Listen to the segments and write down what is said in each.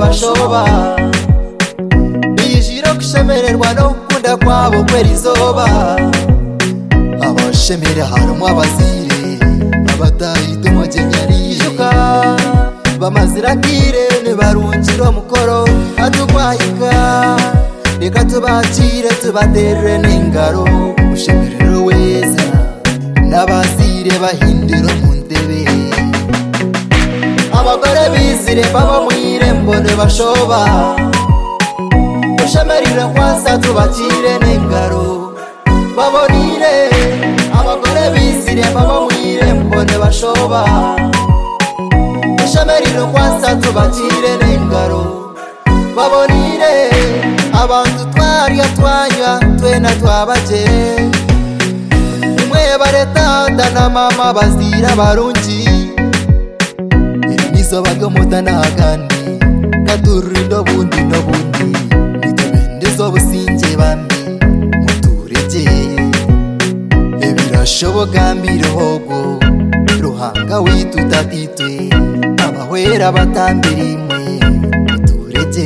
bashoba bijiro kushemererwa no kunda kwabo kwera izoba abashemera harimo abazire abatahita umugenyarijuka bamazira kirene barungiro mukoro atugwayika reka tubakire tubaterere n'ingaro ushemerero weza n'abazire bahindiro mu ndebe abagore bizire baba mwirembo bashoba ushemerero kwasa tubakire n'ingaro babonire abagore bizire baba mwirembo bashoba ushemerero kwasa tubakire n'ingaro babonire abantu twari atwanya twena twabaje umwe baretata na mama bazira barungi nizo bagomuta nagandi katurindo bundi no bundi nitubendezo businje bambi muturege ebirashoboka mbirogo ruhanga witutatitwe abahwera batambirimwe muturege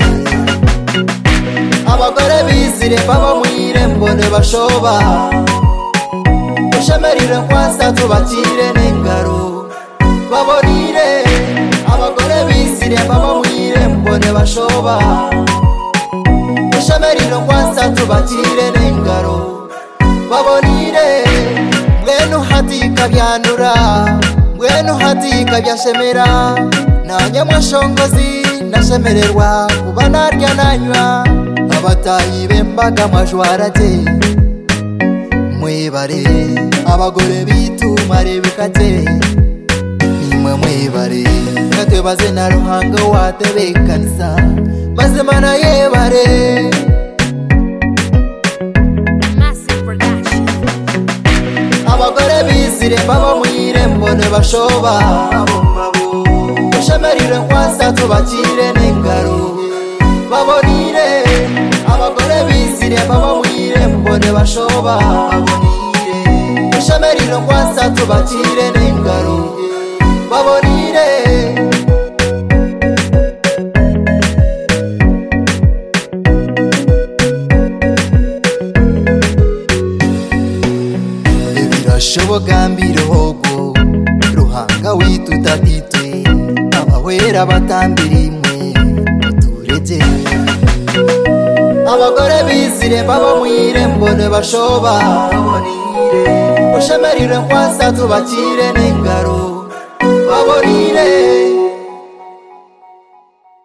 abagore bizire baba mwirembo bashoba ushemerero kwasa tubakire n'ingaro babonire abagore bizire baba mwirembo bashoba ushemerero kwasa tubakire n'ingaro babonire mwenu hatika byanura mwenu hatika byashemera nanyamwashongozi nashemererwa kuba narya nanywa abatayi bembaga majwarage mwebare abagore bitumare bikate nimwe mwebare katwebaze na ruhanga watebekanisa maze mana yebare abagore bizire baba mwirembo bashoba ushemerero kwasa tubakire n'ingaro babonire abagore bizire baba mwirembo bashoba babonire ushemerero kwasa tubakire n'ingaro babonire ebirashoboka mbirogo ruhanga witutatitwe abahwera batambirimwe muturege abagore bizire baba mwirembo bashoba ushemerero kwasa tubakire n'ingaro